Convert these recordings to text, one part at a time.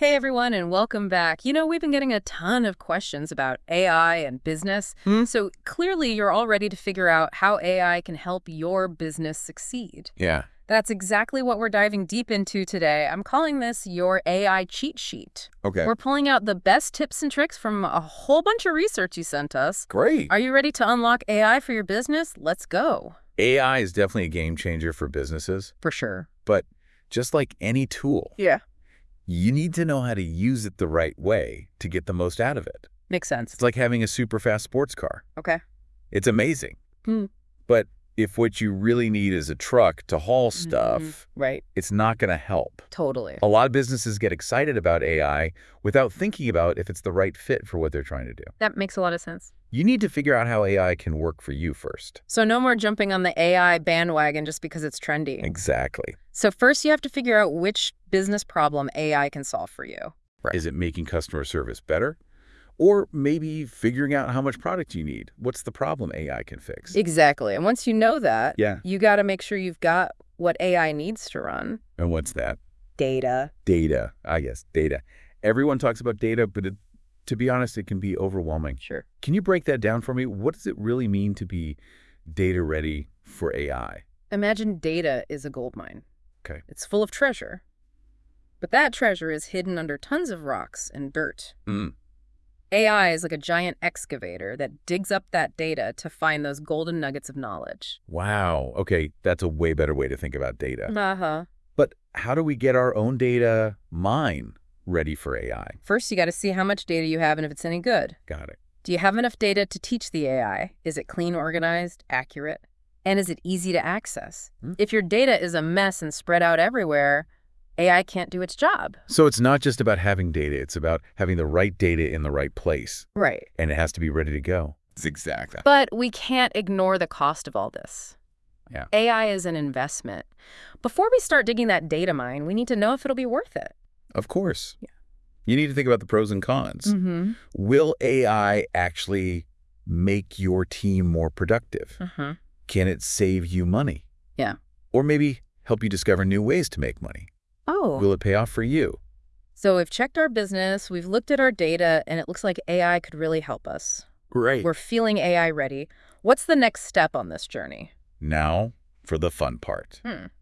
Hey everyone, and welcome back. We've been getting a ton of questions about AI and business. So clearly you're all ready to figure out how AI can help your business succeed. Yeah. That's exactly what we're diving deep into today. I'm calling this your AI cheat sheet. Okay. We're pulling out the best tips and tricks from a whole bunch of research you sent us. Great. Are you ready to unlock AI for your business? Let's go. AI is definitely a game changer for businesses, For sure. but just like any tool, Yeah. you need to know how to use it the right way to get the most out of it. Makes sense. It's like having a super fast sports car. Okay. It's amazing. Hmm. But if what you really need is a truck to haul stuff, Right. it's not going to help. Totally. A lot of businesses get excited about AI without thinking about if it's the right fit for what they're trying to do. That makes a lot of sense. You need to figure out how AI can work for you first. So no more jumping on the AI bandwagon just because it's trendy. Exactly. So first you have to figure out which business problem AI can solve for you. Right. Is it making customer service better? Or maybe figuring out how much product you need. What's the problem AI can fix? Exactly. And once you know that, Yeah. you got to make sure you've got what AI needs to run. And what's that? Data. Data. I guess data. Everyone talks about data, but to be honest, it can be overwhelming. Sure. Can you break that down for me? What does it really mean to be data ready for AI? Imagine data is a gold mine. Okay. It's full of treasure. But that treasure is hidden under tons of rocks and dirt. AI is like a giant excavator that digs up that data to find those golden nuggets of knowledge. Wow. Okay, that's a way better way to think about data. Uh-huh. But how do we get our own data mine ready for AI? First, you got to see how much data you have and if it's any good. Got it. Do you have enough data to teach the AI? Is it clean, organized, accurate? And is it easy to access? If your data is a mess and spread out everywhere, AI can't do its job. So it's not just about having data, it's about having the right data in the right place. Right. And it has to be ready to go. It's exactly. But we can't ignore the cost of all this. Yeah. AI is an investment. Before we start digging that data mine, we need to know if it'll be worth it. Of course. Yeah. You need to think about the pros and cons. Will AI actually make your team more productive? Can it save you money? Yeah. Or maybe help you discover new ways to make money? Oh. Will it pay off for you? So we've checked our business, we've looked at our data, and it looks like AI could really help us. Great. We're feeling AI ready. What's the next step on this journey? Now for the fun part.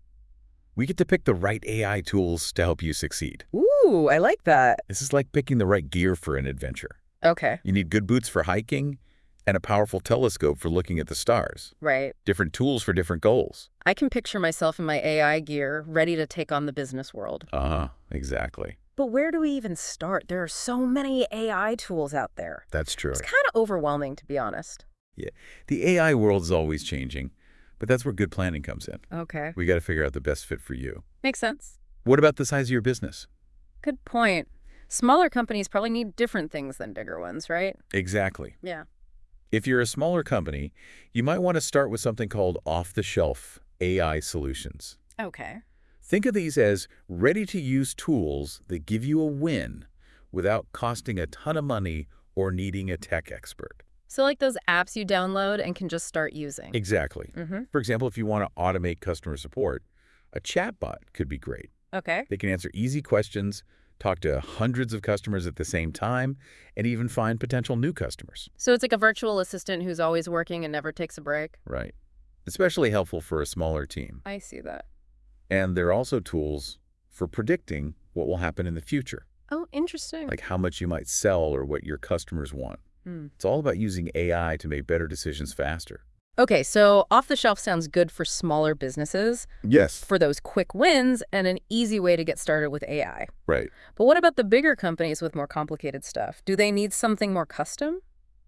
We get to pick the right AI tools to help you succeed. Ooh, I like that. This is like picking the right gear for an adventure. Okay. You need good boots for hiking and a powerful telescope for looking at the stars. Right. Different tools for different goals. I can picture myself in my AI gear, ready to take on the business world. Exactly. But where do we even start? There are so many AI tools out there. That's true. It's kind of overwhelming, to be honest. Yeah. The AI world is always changing, but that's where good planning comes in. Okay. We got to figure out the best fit for you. Makes sense. What about the size of your business? Good point. Smaller companies probably need different things than bigger ones, right? Exactly. Yeah. If you're a smaller company, you might want to start with something called off-the-shelf AI solutions. Okay. Think of these as ready-to-use tools that give you a win without costing a ton of money or needing a tech expert. So like those apps you download and can just start using. Exactly. For example, if you want to automate customer support, a chatbot could be great. Okay. They can answer easy questions, talk to hundreds of customers at the same time, and even find potential new customers. So it's like a virtual assistant who's always working and never takes a break? Right. Especially helpful for a smaller team. I see that. And there are also tools for predicting what will happen in the future, Oh, interesting. like how much you might sell or what your customers want. It's all about using AI to make better decisions faster. Okay, so off the shelf sounds good for smaller businesses, Yes. for those quick wins and an easy way to get started with AI. Right. But what about the bigger companies with more complicated stuff? Do they need something more custom?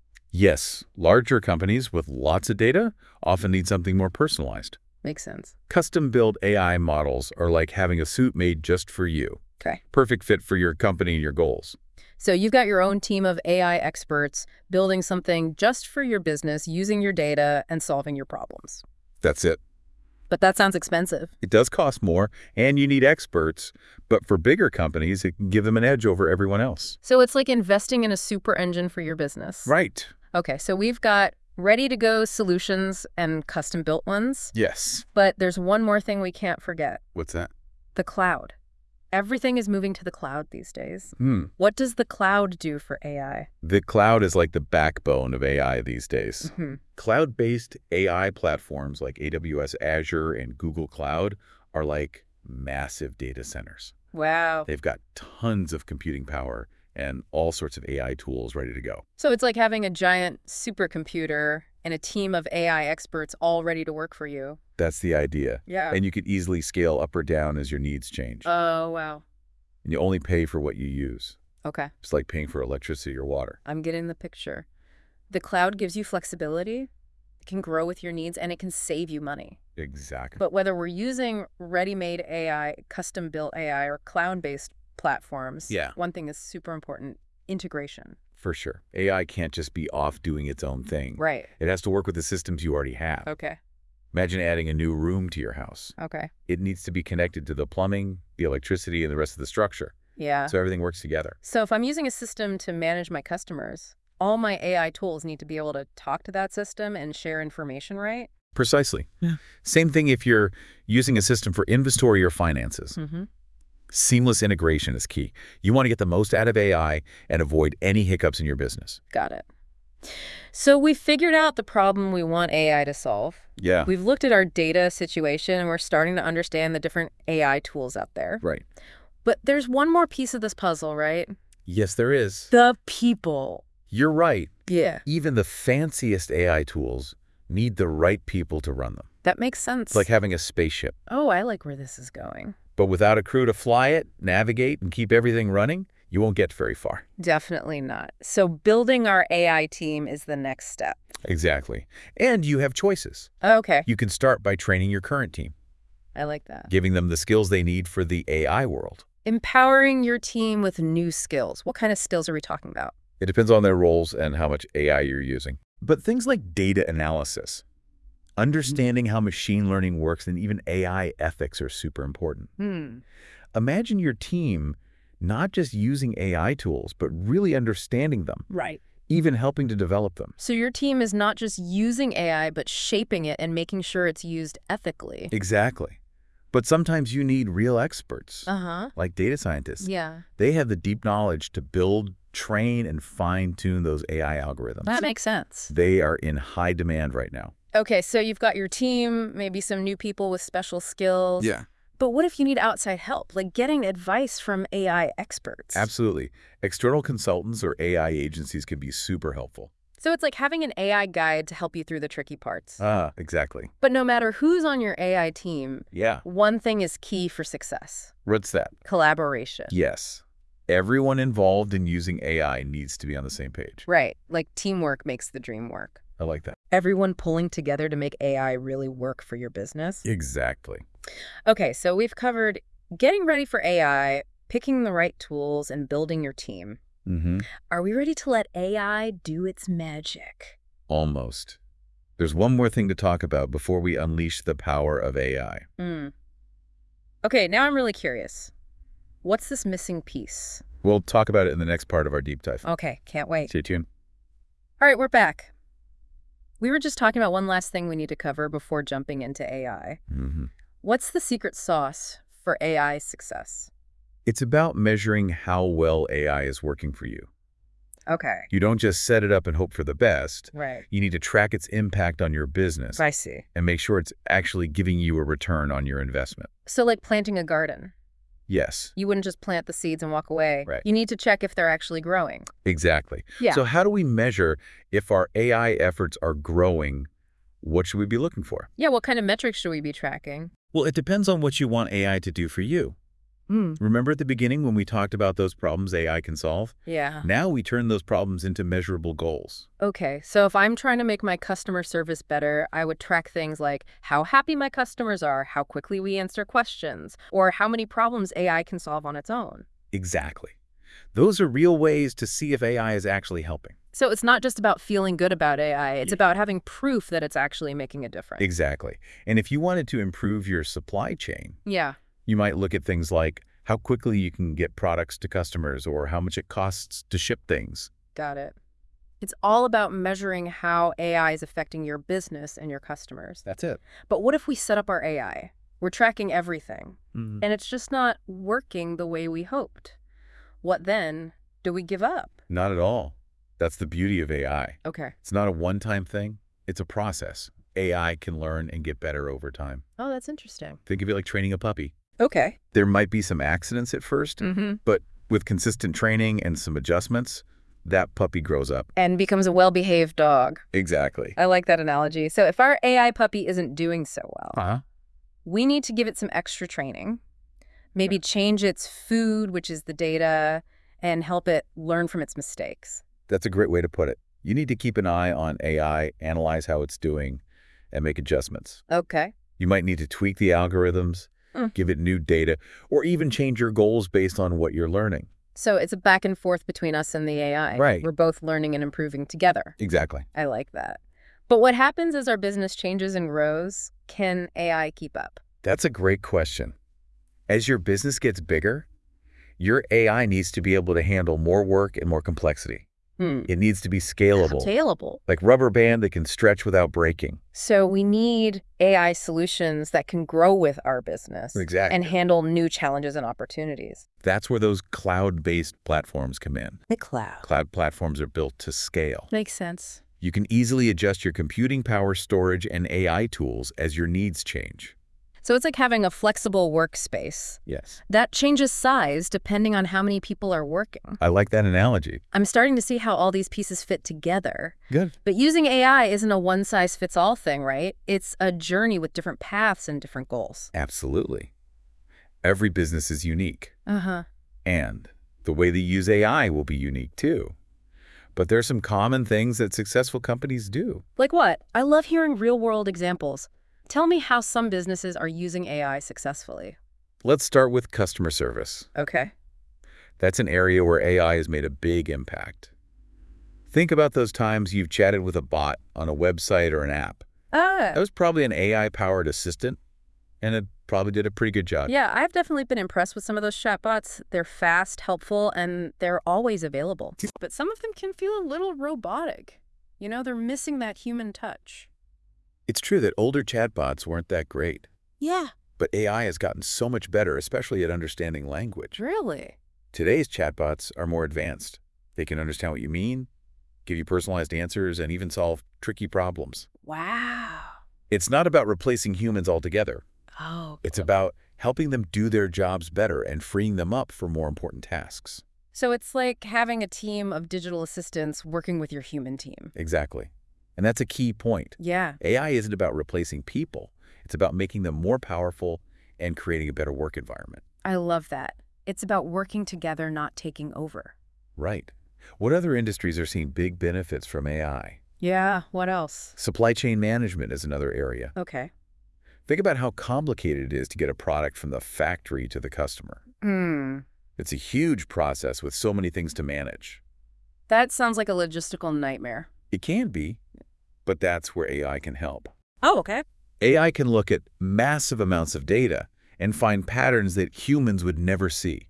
Yes, larger companies with lots of data often need something more personalized. Makes sense. Custom-built AI models are like having a suit made just for you. Okay. Perfect fit for your company and your goals. So you've got your own team of AI experts building something just for your business, using your data and solving your problems. That's it. But that sounds expensive. It does cost more, and you need experts, but for bigger companies, it can give them an edge over everyone else. So it's like investing in a super engine for your business. Right. Okay, so we've got ready-to-go solutions and custom-built ones. Yes. But there's one more thing we can't forget. What's that? The cloud. Everything is moving to the cloud these days. What does the cloud do for AI? The cloud is like the backbone of AI these days. Cloud-based AI platforms like AWS Azure and Google Cloud are like massive data centers. Wow. They've got tons of computing power and all sorts of AI tools ready to go. So it's like having a giant supercomputer and a team of AI experts all ready to work for you. That's the idea. Yeah. And you could easily scale up or down as your needs change. Oh, wow. And you only pay for what you use. Okay. It's like paying for electricity or water. I'm getting the picture. The cloud gives you flexibility, it can grow with your needs, and it can save you money. Exactly. But whether we're using ready-made AI, custom-built AI, or cloud-based platforms, one thing is super important: integration. For sure. AI can't just be off doing its own thing. Right. It has to work with the systems you already have. Okay. Imagine adding a new room to your house. Okay. It needs to be connected to the plumbing, the electricity, and the rest of the structure. Yeah. So everything works together. So if I'm using a system to manage my customers, all my AI tools need to be able to talk to that system and share information, right? Precisely. Yeah. Same thing if you're using a system for inventory or finances. Seamless integration is key. You want to get the most out of AI and avoid any hiccups in your business. Got it. So we figured out the problem we want AI to solve. Yeah. We've looked at our data situation, and we're starting to understand the different AI tools out there. Right. But there's one more piece of this puzzle, right? Yes, there is. The people. You're right. Yeah. Even the fanciest AI tools need the right people to run them. That makes sense. It's like having a spaceship. Oh, I like where this is going. But without a crew to fly it, navigate, and keep everything running, you won't get very far. Definitely not. So building our AI team is the next step. Exactly. And you have choices. Okay. You can start by training your current team, I like that. giving them the skills they need for the AI world. Empowering your team with new skills. What kind of skills are we talking about? It depends on their roles and how much AI you're using. But things like data analysis, understanding how machine learning works, and even AI ethics are super important. Imagine your team not just using AI tools, but really understanding them. Right. Even helping to develop them. So your team is not just using AI, but shaping it and making sure it's used ethically. Exactly. But sometimes you need real experts, Uh-huh. like data scientists. Yeah. They have the deep knowledge to build, train, and fine-tune those AI algorithms. That makes sense. They are in high demand right now. Okay, so you've got your team, maybe some new people with special skills. Yeah. But what if you need outside help, like getting advice from AI experts? Absolutely. External consultants or AI agencies can be super helpful. So it's like having an AI guide to help you through the tricky parts. Exactly. But no matter who's on your AI team, one thing is key for success. What's that? Collaboration. Yes. Everyone involved in using AI needs to be on the same page. Right. Like teamwork makes the dream work. I like that. Everyone pulling together to make AI really work for your business. Exactly. Okay, so we've covered getting ready for AI, picking the right tools, and building your team. Are we ready to let AI do its magic? Almost. There's one more thing to talk about before we unleash the power of AI. Okay, now I'm really curious. What's this missing piece? We'll talk about it in the next part of our deep dive. Okay, can't wait. Stay tuned. All right, we're back. We were just talking about one last thing we need to cover before jumping into AI. What's the secret sauce for AI success? It's about measuring how well AI is working for you. Okay. You don't just set it up and hope for the best. Right. You need to track its impact on your business. I see. And make sure it's actually giving you a return on your investment. So like planting a garden. Yes. You wouldn't just plant the seeds and walk away. Right. You need to check if they're actually growing. Exactly. Yeah. So how do we measure if our AI efforts are growing? What should we be looking for? Yeah, what kind of metrics should we be tracking? Well, it depends on what you want AI to do for you. Remember at the beginning when we talked about those problems AI can solve? Yeah. Now we turn those problems into measurable goals. Okay, so if I'm trying to make my customer service better, I would track things like how happy my customers are, how quickly we answer questions, or how many problems AI can solve on its own. Exactly. Those are real ways to see if AI is actually helping. So it's not just about feeling good about AI, it's about having proof that it's actually making a difference. Exactly. And if you wanted to improve your supply chain, Yeah. you might look at things like how quickly you can get products to customers or how much it costs to ship things. Got it. It's all about measuring how AI is affecting your business and your customers. That's it. But what if we set up our AI? We're tracking everything, Mm. and it's just not working the way we hoped. What then? Do we give up? Not at all. That's the beauty of AI. Okay. It's not a one-time thing. It's a process. AI can learn and get better over time. Oh, that's interesting. Think of it like training a puppy. Okay. There might be some accidents at first, but with consistent training and some adjustments, that puppy grows up. And becomes a well-behaved dog. Exactly. I like that analogy. So if our AI puppy isn't doing so well, Uh-huh. we need to give it some extra training, maybe change its food, which is the data, and help it learn from its mistakes. That's a great way to put it. You need to keep an eye on AI, analyze how it's doing, and make adjustments. Okay. You might need to tweak the algorithms, give it new data, or even change your goals based on what you're learning. So it's a back and forth between us and the AI. Right. We're both learning and improving together. Exactly. I like that. But what happens as our business changes and grows? Can AI keep up? That's a great question. As your business gets bigger, your AI needs to be able to handle more work and more complexity. It needs to be scalable, Scalable. like rubber band that can stretch without breaking. So we need AI solutions that can grow with our business Exactly. and handle new challenges and opportunities. That's where those cloud-based platforms come in. The cloud. Cloud platforms are built to scale. Makes sense. You can easily adjust your computing power, storage, and AI tools as your needs change. So it's like having a flexible workspace Yes. that changes size depending on how many people are working. I like that analogy. I'm starting to see how all these pieces fit together. Good. But using AI isn't a one-size-fits-all thing, right? It's a journey with different paths and different goals. Absolutely. Every business is unique. Uh-huh. And the way they use AI will be unique too. But there are some common things that successful companies do. Like what? I love hearing real-world examples. Tell me how some businesses are using AI successfully. Let's start with customer service. Okay. That's an area where AI has made a big impact. Think about those times you've chatted with a bot on a website or an app. That was probably an AI-powered assistant, and it probably did a pretty good job. Yeah, I've definitely been impressed with some of those chatbots. They're fast, helpful, and they're always available. But some of them can feel a little robotic. You know, they're missing that human touch. It's true that older chatbots weren't that great, Yeah. but AI has gotten so much better, especially at understanding language. Really? Today's chatbots are more advanced. They can understand what you mean, give you personalized answers, and even solve tricky problems. Wow. It's not about replacing humans altogether. Oh. It's about helping them do their jobs better and freeing them up for more important tasks. So it's like having a team of digital assistants working with your human team. Exactly. And that's a key point. Yeah. AI isn't about replacing people. It's about making them more powerful and creating a better work environment. I love that. It's about working together, not taking over. Right. What other industries are seeing big benefits from AI? Yeah. What else? Supply chain management is another area. Okay. Think about how complicated it is to get a product from the factory to the customer. It's a huge process with so many things to manage. That sounds like a logistical nightmare. It can be, but that's where AI can help. Oh, okay. AI can look at massive amounts of data and find patterns that humans would never see.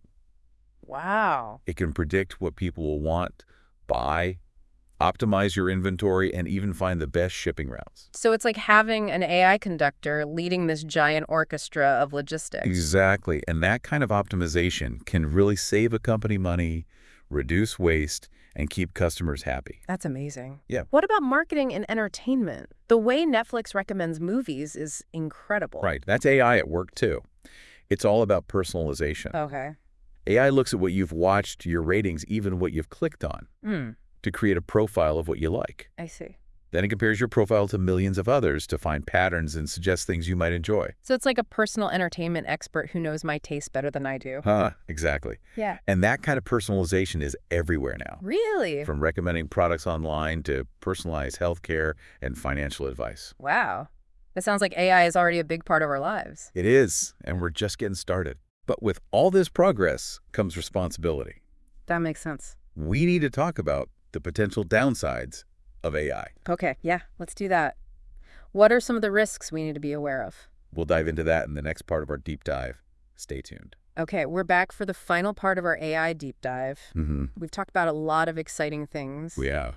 Wow. It can predict what people will want, buy, optimize your inventory, and even find the best shipping routes. So it's like having an AI conductor leading this giant orchestra of logistics. Exactly. And that kind of optimization can really save a company money, reduce waste, and keep customers happy. That's amazing. Yeah. What about marketing and entertainment? The way Netflix recommends movies is incredible. Right. That's AI at work, too. It's all about personalization. Okay. AI looks at what you've watched, your ratings, even what you've clicked on, to create a profile of what you like. I see. Then it compares your profile to millions of others to find patterns and suggest things you might enjoy. So it's like a personal entertainment expert who knows my taste better than I do. Exactly. Yeah. And that kind of personalization is everywhere now. Really? From recommending products online to personalized healthcare and financial advice. Wow. That sounds like AI is already a big part of our lives. It is, and we're just getting started. But with all this progress comes responsibility. That makes sense. We need to talk about the potential downsides of AI. Okay, yeah, let's do that. What are some of the risks we need to be aware of? We'll dive into that in the next part of our deep dive. Stay tuned. Okay, we're back for the final part of our AI deep dive. Mm-hmm. We've talked about a lot of exciting things. We have.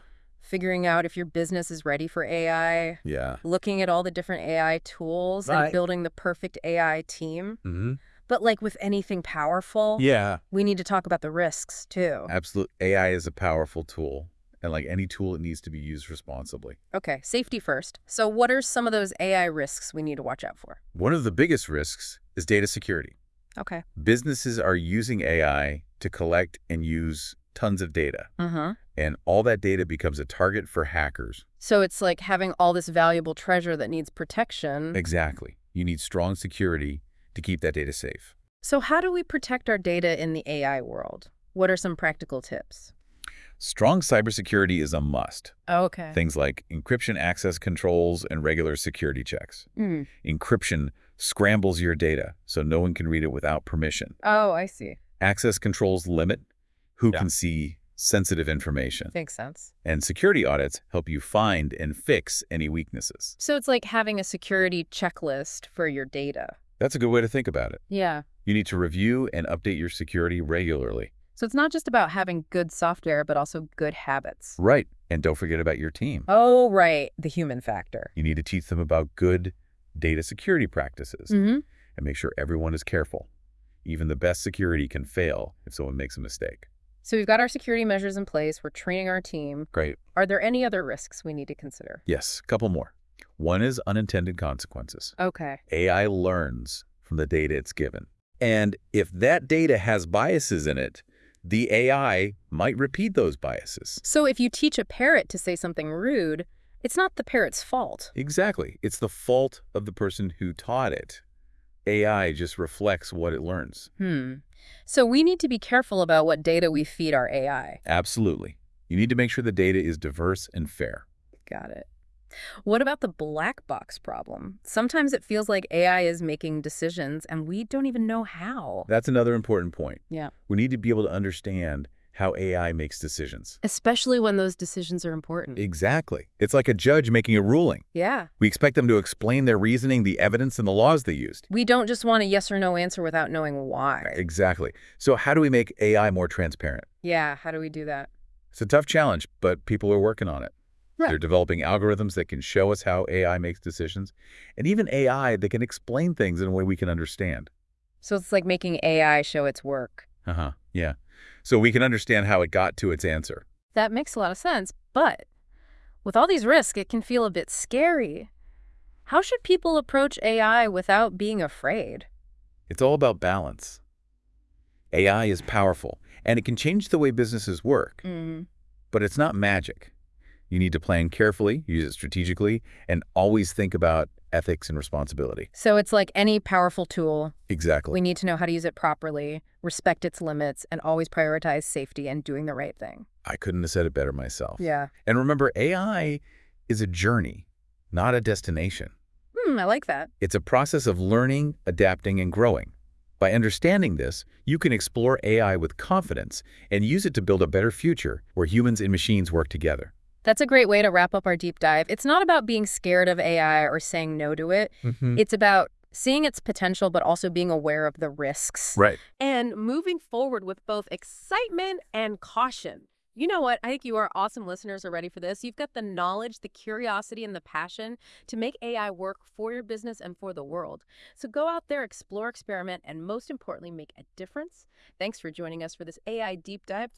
figuring out if your business is ready for AI, Yeah. looking at all the different AI tools and Right. building the perfect AI team. Mm-hmm. But like with anything powerful, Yeah. we need to talk about the risks too. Absolutely. AI is a powerful tool. And like any tool, it needs to be used responsibly. Okay, safety first. So what are some of those AI risks we need to watch out for? One of the biggest risks is data security. Okay. Businesses are using AI to collect and use tons of data. Uh-huh. And all that data becomes a target for hackers. So it's like having all this valuable treasure that needs protection. Exactly. You need strong security to keep that data safe. So how do we protect our data in the AI world? What are some practical tips? Strong cybersecurity is a must. Okay. Things like encryption access controls and regular security checks. Encryption scrambles your data so no one can read it without permission. Oh, I see. Access controls limit who can see sensitive information. Makes sense. And security audits help you find and fix any weaknesses. So it's like having a security checklist for your data. That's a good way to think about it. Yeah. You need to review and update your security regularly. So it's not just about having good software, but also good habits. Right. And don't forget about your team. Oh, right. The human factor. You need to teach them about good data security practices and make sure everyone is careful. Even the best security can fail if someone makes a mistake. So we've got our security measures in place. We're training our team. Great. Are there any other risks we need to consider? Yes, a couple more. One is unintended consequences. Okay. AI learns from the data it's given. And if that data has biases in it, the AI might repeat those biases. So if you teach a parrot to say something rude, it's not the parrot's fault. Exactly. It's the fault of the person who taught it. AI just reflects what it learns. So we need to be careful about what data we feed our AI. Absolutely. You need to make sure the data is diverse and fair. Got it. What about the black box problem? Sometimes it feels like AI is making decisions and we don't even know how. That's another important point. Yeah. We need to be able to understand how AI makes decisions. Especially when those decisions are important. Exactly. It's like a judge making a ruling. Yeah. We expect them to explain their reasoning, the evidence, and the laws they used. We don't just want a yes or no answer without knowing why. Exactly. So how do we make AI more transparent? Yeah, how do we do that? It's a tough challenge, but people are working on it. Right. They're developing algorithms that can show us how AI makes decisions, and even AI that can explain things in a way we can understand. So it's like making AI show its work. Yeah. So we can understand how it got to its answer. That makes a lot of sense, but with all these risks, it can feel a bit scary. How should people approach AI without being afraid? It's all about balance. AI is powerful, and it can change the way businesses work, but it's not magic. You need to plan carefully, use it strategically, and always think about ethics and responsibility. So it's like any powerful tool. Exactly. We need to know how to use it properly, respect its limits, and always prioritize safety and doing the right thing. I couldn't have said it better myself. Yeah. And remember, AI is a journey, not a destination. I like that. It's a process of learning, adapting, and growing. By understanding this, you can explore AI with confidence and use it to build a better future where humans and machines work together. That's a great way to wrap up our deep dive. It's not about being scared of AI or saying no to it. It's about seeing its potential, but also being aware of the risks. Right. And moving forward with both excitement and caution. You know what? I think you, our awesome listeners, are ready for this. You've got the knowledge, the curiosity, and the passion to make AI work for your business and for the world. So go out there, explore, experiment, and most importantly, make a difference. Thanks for joining us for this AI deep dive.